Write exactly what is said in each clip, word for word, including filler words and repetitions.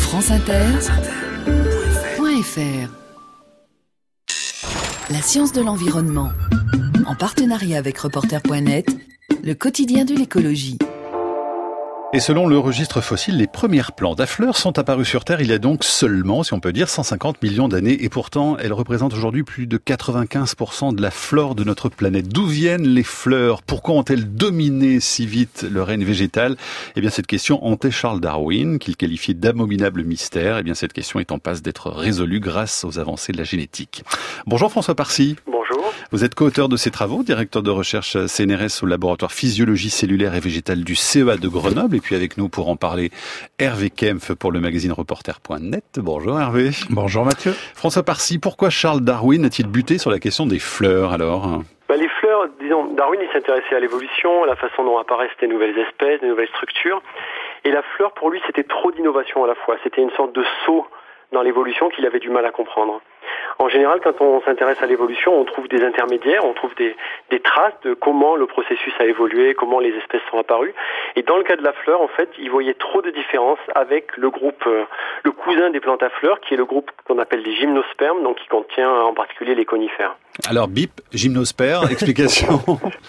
France Inter, point F R. La science de l'environnement, en partenariat avec Reporter point net, le quotidien de l'écologie. Et selon le registre fossile, les premières plantes à fleurs sont apparues sur Terre il y a donc seulement, si on peut dire, cent cinquante millions d'années. Et pourtant, elles représentent aujourd'hui plus de quatre-vingt-quinze pour cent de la flore de notre planète. D'où viennent les fleurs? Pourquoi ont-elles dominé si vite le règne végétal? Eh bien, cette question hantait Charles Darwin, qu'il qualifiait d'abominable mystère. Eh bien, cette question est en passe d'être résolue grâce aux avancées de la génétique. Bonjour François Parcy. Bonjour. Vous êtes co-auteur de ces travaux, directeur de recherche C N R S au laboratoire physiologie cellulaire et végétale du C E A de Grenoble. Et puis avec nous pour en parler, Hervé Kempf pour le magazine Reporter point net. Bonjour Hervé. Bonjour Mathieu. François Parcy, pourquoi Charles Darwin a-t-il buté sur la question des fleurs alors? Bah, les fleurs, disons, Darwin il s'intéressait à l'évolution, à la façon dont apparaissent des nouvelles espèces, des nouvelles structures. Et la fleur pour lui c'était trop d'innovation à la fois. C'était une sorte de saut dans l'évolution qu'il avait du mal à comprendre. En général, quand on s'intéresse à l'évolution, on trouve des intermédiaires, on trouve des, des traces de comment le processus a évolué, comment les espèces sont apparues. Et dans le cas de la fleur, en fait, il voyait trop de différences avec le groupe, euh, le cousin des plantes à fleurs, qui est le groupe qu'on appelle les gymnospermes, donc qui contient en particulier les conifères. Alors, bip, gymnosperme, explication.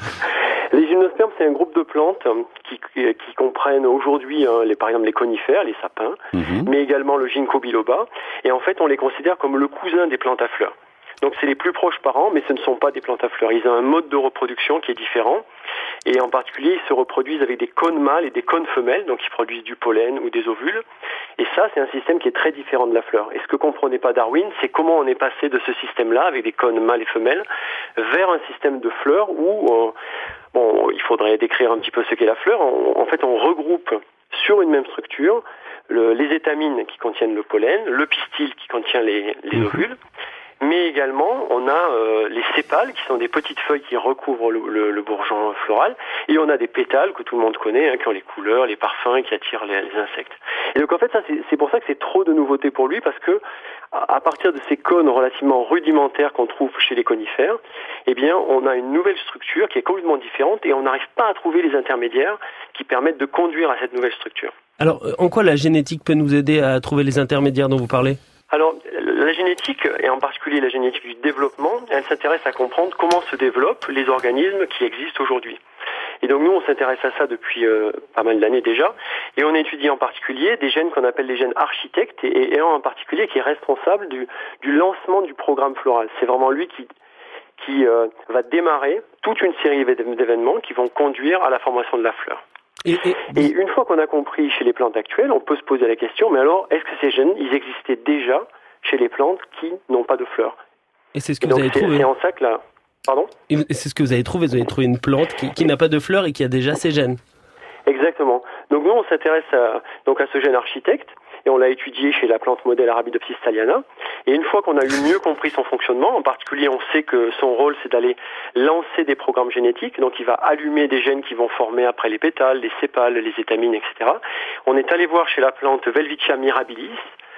Les gymnospermes, c'est un groupe de plantes qui, qui comprennent aujourd'hui, hein, les, par exemple, les conifères, les sapins, mmh. mais également le ginkgo biloba. Et en fait, on les considère comme le cousin des plantes à fleurs. Donc, c'est les plus proches parents, mais ce ne sont pas des plantes à fleurs. Ils ont un mode de reproduction qui est différent. Et en particulier, ils se reproduisent avec des cônes mâles et des cônes femelles, donc ils produisent du pollen ou des ovules. Et ça, c'est un système qui est très différent de la fleur. Et ce que comprenait pas Darwin, c'est comment on est passé de ce système-là, avec des cônes mâles et femelles, vers un système de fleurs où, euh, bon, il faudrait décrire un petit peu ce qu'est la fleur. En, en fait, on regroupe sur une même structure le, les étamines qui contiennent le pollen, le pistil qui contient les, les ovules, mais également on a euh, les sépales qui sont des petites feuilles qui recouvrent le, le, le bourgeon floral, et on a des pétales que tout le monde connaît, hein, qui ont les couleurs, les parfums, qui attirent les, les insectes. Et donc en fait ça c'est, c'est pour ça que c'est trop de nouveautés pour lui, parce que à partir de ces cônes relativement rudimentaires qu'on trouve chez les conifères, eh bien on a une nouvelle structure qui est complètement différente, et on n'arrive pas à trouver les intermédiaires qui permettent de conduire à cette nouvelle structure. Alors en quoi la génétique peut nous aider à trouver les intermédiaires dont vous parlez ? Alors, la génétique, et en particulier la génétique du développement, elle s'intéresse à comprendre comment se développent les organismes qui existent aujourd'hui. Et donc nous, on s'intéresse à ça depuis euh, pas mal d'années déjà, et on étudie en particulier des gènes qu'on appelle les gènes architectes, et, et un en particulier qui est responsable du, du lancement du programme floral. C'est vraiment lui qui, qui euh, va démarrer toute une série d'événements qui vont conduire à la formation de la fleur. Et, et... et une fois qu'on a compris chez les plantes actuelles, on peut se poser la question, mais alors, est-ce que ces gènes, ils existaient déjà chez les plantes qui n'ont pas de fleurs? Et c'est ce que et vous donc, avez c'est, trouvé. C'est en ça que là... Pardon? Et c'est ce que vous avez trouvé. Vous avez trouvé une plante qui, qui n'a pas de fleurs et qui a déjà ces gènes. Exactement. Donc nous, on s'intéresse à, donc à ce gène architecte, et on l'a étudié chez la plante modèle Arabidopsis thaliana. Et une fois qu'on a eu mieux compris son fonctionnement, en particulier on sait que son rôle c'est d'aller lancer des programmes génétiques, donc il va allumer des gènes qui vont former après les pétales, les sépales, les étamines, et cetera. On est allé voir chez la plante Welwitschia mirabilis,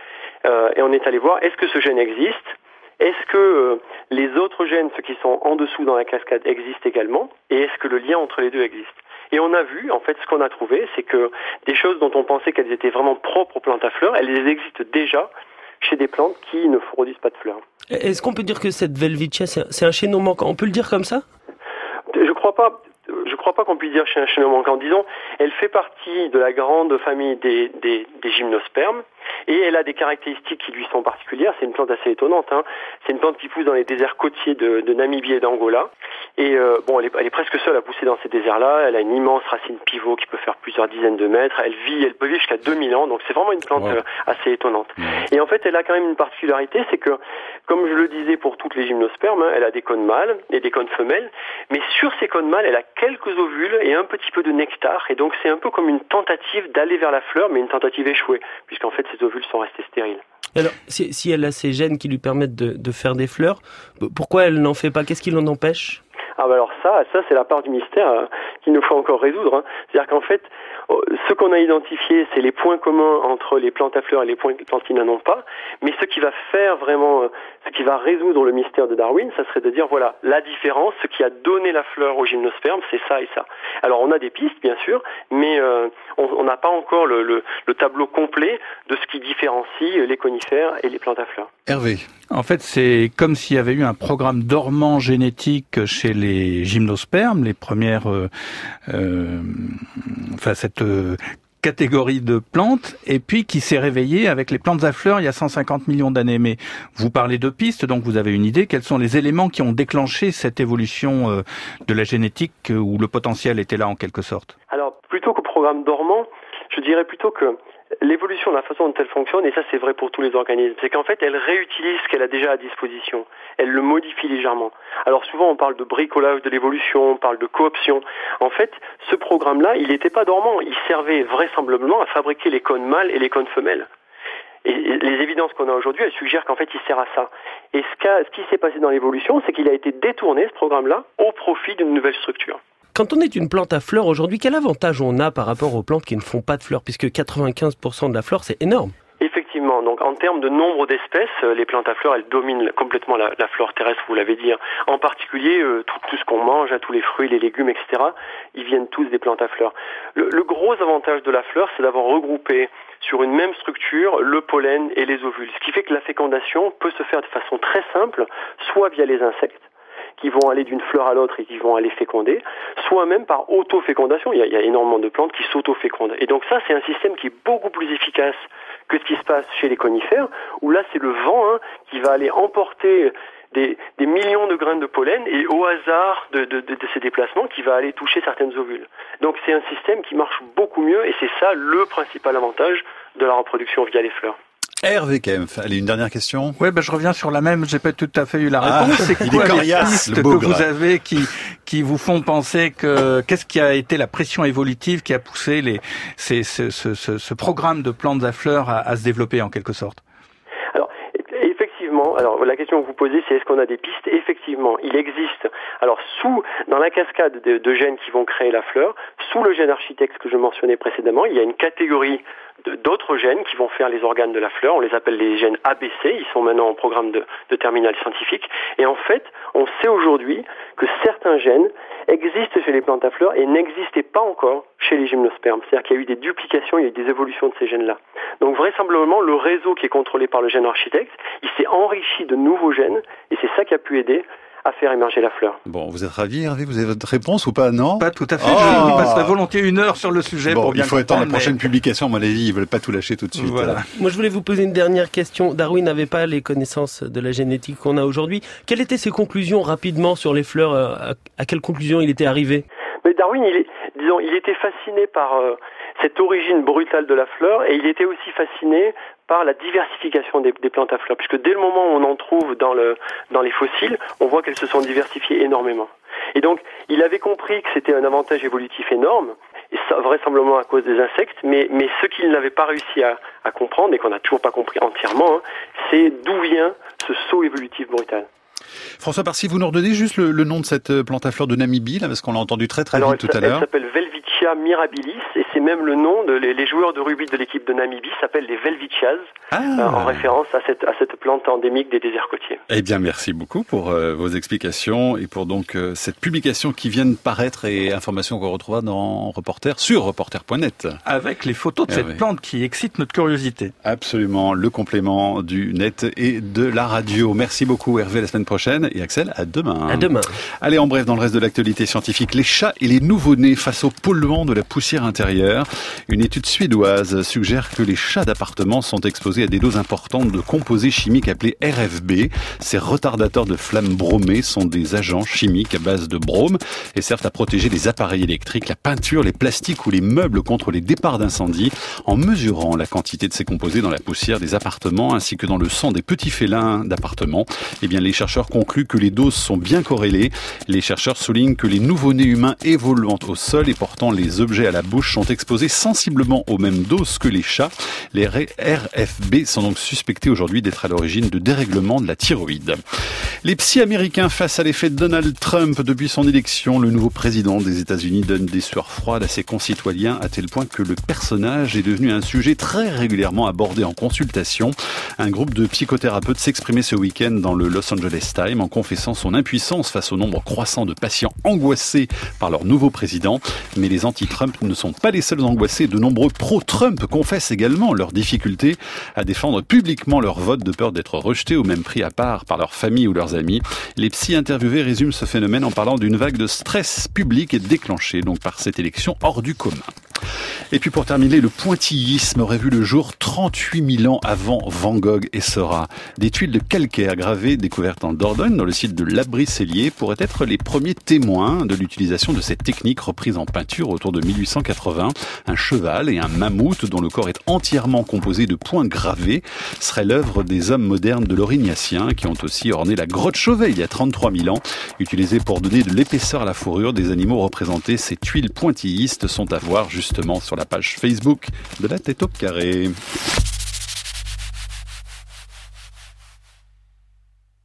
euh, et on est allé voir est-ce que ce gène existe, est-ce que euh, les autres gènes, ceux qui sont en dessous dans la cascade, existent également, et est-ce que le lien entre les deux existe. Et on a vu, en fait, ce qu'on a trouvé, c'est que des choses dont on pensait qu'elles étaient vraiment propres aux plantes à fleurs, elles existent déjà chez des plantes qui ne produisent pas de fleurs. Est-ce qu'on peut dire que cette Welwitschia, c'est un chaînon manquant? On peut le dire comme ça? Je crois pas. Je crois pas qu'on puisse dire chez un chaînon manquant. Disons, elle fait partie de la grande famille des, des, des gymnospermes, et elle a des caractéristiques qui lui sont particulières. C'est une plante assez étonnante, hein. C'est une plante qui pousse dans les déserts côtiers de, de Namibie et d'Angola. Et euh, bon, elle est, elle est presque seule à pousser dans ces déserts-là. Elle a une immense racine pivot qui peut faire plusieurs dizaines de mètres. Elle vit, elle peut vivre jusqu'à deux mille ans. Donc c'est vraiment une plante wow. euh, assez étonnante. Mmh. Et en fait, elle a quand même une particularité, c'est que, comme je le disais pour toutes les gymnospermes, hein, elle a des cônes mâles et des cônes femelles. Mais sur ces cônes mâles, elle a quelques ovules et un petit peu de nectar. Et donc c'est un peu comme une tentative d'aller vers la fleur, mais une tentative échouée, puisqu'en fait ces ovules sont restés stériles. Alors, si, si elle a ces gènes qui lui permettent de, de faire des fleurs, pourquoi elle n'en fait pas? Qu'est-ce qui l'en empêche? Ah bah alors ça, ça c'est la part du mystère euh, qu'il nous faut encore résoudre. Hein. C'est-à-dire qu'en fait, Ce qu'on a identifié, c'est les points communs entre les plantes à fleurs et les plantes qui n'en ont pas. Mais ce qui va faire vraiment, ce qui va résoudre le mystère de Darwin, ça serait de dire, voilà, la différence, ce qui a donné la fleur au gymnosperme, c'est ça et ça. Alors on a des pistes, bien sûr, mais euh, on n'a pas encore le, le, le tableau complet de ce qui différencie les conifères et les plantes à fleurs. Hervé. En fait, c'est comme s'il y avait eu un programme dormant génétique chez les gymnospermes, les premières, euh, euh, enfin cette euh, catégorie de plantes, et puis qui s'est réveillé avec les plantes à fleurs il y a cent cinquante millions d'années. Mais vous parlez de pistes, donc vous avez une idée. Quels sont les éléments qui ont déclenché cette évolution euh, de la génétique où le potentiel était là en quelque sorte? Alors, plutôt qu'au programme dormant, je dirais plutôt que l'évolution, la façon dont elle fonctionne, et ça c'est vrai pour tous les organismes, c'est qu'en fait elle réutilise ce qu'elle a déjà à disposition. Elle le modifie légèrement. Alors souvent on parle de bricolage de l'évolution, on parle de cooption. En fait, ce programme-là, il n'était pas dormant. Il servait vraisemblablement à fabriquer les cônes mâles et les cônes femelles. Et les évidences qu'on a aujourd'hui, elles suggèrent qu'en fait il sert à ça. Et ce, qu'a, ce qui s'est passé dans l'évolution, c'est qu'il a été détourné, ce programme-là, au profit d'une nouvelle structure. Quand on est une plante à fleurs aujourd'hui, quel avantage on a par rapport aux plantes qui ne font pas de fleurs, puisque quatre-vingt-quinze pour cent de la flore, c'est énorme. Effectivement, donc en termes de nombre d'espèces, les plantes à fleurs, elles dominent complètement la, la flore terrestre, vous l'avez dit. En particulier, euh, tout, tout ce qu'on mange, tous les fruits, les légumes, et cetera, ils viennent tous des plantes à fleurs. Le, le gros avantage de la fleur, c'est d'avoir regroupé sur une même structure le pollen et les ovules, ce qui fait que la fécondation peut se faire de façon très simple, soit via les insectes, qui vont aller d'une fleur à l'autre et qui vont aller féconder, soit même par auto-fécondation. Il y a, il y a énormément de plantes qui s'auto-fécondent. Et donc ça, c'est un système qui est beaucoup plus efficace que ce qui se passe chez les conifères, où là, c'est le vent hein, qui va aller emporter des, des millions de grains de pollen et au hasard de, de, de, de ces déplacements, qui va aller toucher certaines ovules. Donc c'est un système qui marche beaucoup mieux et c'est ça le principal avantage de la reproduction via les fleurs. Hervé Kempf, allez, une dernière question. Ouais, ben je reviens sur la même. J'ai pas tout à fait eu la réponse. Ah, c'est quoi les pistes que bougre. vous avez qui qui vous font penser que qu'est-ce qui a été la pression évolutive qui a poussé les ces, ce, ce, ce, ce programme de plantes à fleurs à, à se développer en quelque sorte? Alors effectivement, alors la question que vous posez, c'est est-ce qu'on a des pistes? Effectivement, il existe. Alors sous dans la cascade de, de gènes qui vont créer la fleur, sous le gène architecte que je mentionnais précédemment, il y a une catégorie d'autres gènes qui vont faire les organes de la fleur. On les appelle les gènes A B C. Ils sont maintenant en programme de, de terminale scientifique. Et en fait, on sait aujourd'hui que certains gènes existent chez les plantes à fleurs et n'existaient pas encore chez les gymnospermes. C'est-à-dire qu'il y a eu des duplications, il y a eu des évolutions de ces gènes-là. Donc vraisemblablement, le réseau qui est contrôlé par le gène architecte, il s'est enrichi de nouveaux gènes et c'est ça qui a pu aider à faire émerger la fleur. Bon, vous êtes ravi, Hervé? Vous avez votre réponse ou pas? Non? Pas tout à fait. Oh Je vous passerai volontiers une heure sur le sujet bon, pour bien il faut attendre la mais... prochaine publication. À mon avis, ils veulent pas tout lâcher tout de suite. Voilà. Moi, je voulais vous poser une dernière question. Darwin n'avait pas les connaissances de la génétique qu'on a aujourd'hui. Quelles étaient ses conclusions rapidement sur les fleurs? À, à quelle conclusion il était arrivé? Mais Darwin, il est, disons, il était fasciné par euh, cette origine brutale de la fleur et il était aussi fasciné par la diversification des, des plantes à fleurs, puisque dès le moment où on en trouve dans, le, dans les fossiles, on voit qu'elles se sont diversifiées énormément. Et donc, il avait compris que c'était un avantage évolutif énorme, et ça, vraisemblablement à cause des insectes, mais, mais ce qu'il n'avait pas réussi à, à comprendre, et qu'on n'a toujours pas compris entièrement, hein, c'est d'où vient ce saut évolutif brutal. François Parcy, vous nous redonnez juste le, le nom de cette plante à fleurs de Namibie, là, parce qu'on l'a entendu très très Alors, vite tout à l'heure. Elle s'appelle Welwitschia mirabilis, et c'est même le nom de les, les joueurs de rugby de l'équipe de Namibie s'appellent les Welwitschias, ah. euh, en référence à cette, à cette plante endémique des déserts côtiers. Eh bien, merci beaucoup pour euh, vos explications et pour donc euh, cette publication qui vient de paraître et information qu'on retrouvera dans Reporter sur reporter point net. Avec les photos de eh cette oui. plante qui excite notre curiosité. Absolument, le complément du net et de la radio. Merci beaucoup Hervé, à la semaine prochaine, et Axel, à demain. À demain. Allez, en bref, dans le reste de l'actualité scientifique, les chats et les nouveau-nés face au polluant de la poussière intérieure. Une étude suédoise suggère que les chats d'appartement sont exposés à des doses importantes de composés chimiques appelés R F B. Ces retardateurs de flammes bromées sont des agents chimiques à base de brome et servent à protéger les appareils électriques, la peinture, les plastiques ou les meubles contre les départs d'incendie. En mesurant la quantité de ces composés dans la poussière des appartements ainsi que dans le sang des petits félins d'appartements, eh bien, les chercheurs concluent que les doses sont bien corrélées. Les chercheurs soulignent que les nouveau-nés humains évoluant au sol et portant les les objets à la bouche sont exposés sensiblement aux mêmes doses que les chats. Les R F B sont donc suspectés aujourd'hui d'être à l'origine de dérèglements de la thyroïde. Les psys américains face à l'effet de Donald Trump depuis son élection. Le nouveau président des États-Unis donne des sueurs froides à ses concitoyens à tel point que le personnage est devenu un sujet très régulièrement abordé en consultation. Un groupe de psychothérapeutes s'exprimait ce week-end dans le Los Angeles Times en confessant son impuissance face au nombre croissant de patients angoissés par leur nouveau président. Mais les anti-Trump ne sont pas les seuls angoissés. De nombreux pro-Trump confessent également leur difficulté à défendre publiquement leur vote de peur d'être rejetés au même prix à part par leur famille ou leurs amis. Les psys interviewés résument ce phénomène en parlant d'une vague de stress public déclenchée donc par cette élection hors du commun. Et puis pour terminer, le pointillisme aurait vu le jour trente-huit mille ans avant Van Gogh et Seurat. Des tuiles de calcaire gravées découvertes en Dordogne dans le site de l'Abri-Cellier pourraient être les premiers témoins de l'utilisation de cette technique reprise en peinture autour de mille huit cent quatre-vingts. Un cheval et un mammouth dont le corps est entièrement composé de points gravés seraient l'œuvre des hommes modernes de l'Aurignacien qui ont aussi orné la grotte Chauvet il y a trente-trois mille ans. Utilisées pour donner de l'épaisseur à la fourrure des animaux représentés, ces tuiles pointillistes sont à voir justement sur la page Facebook de la Tête au Carré.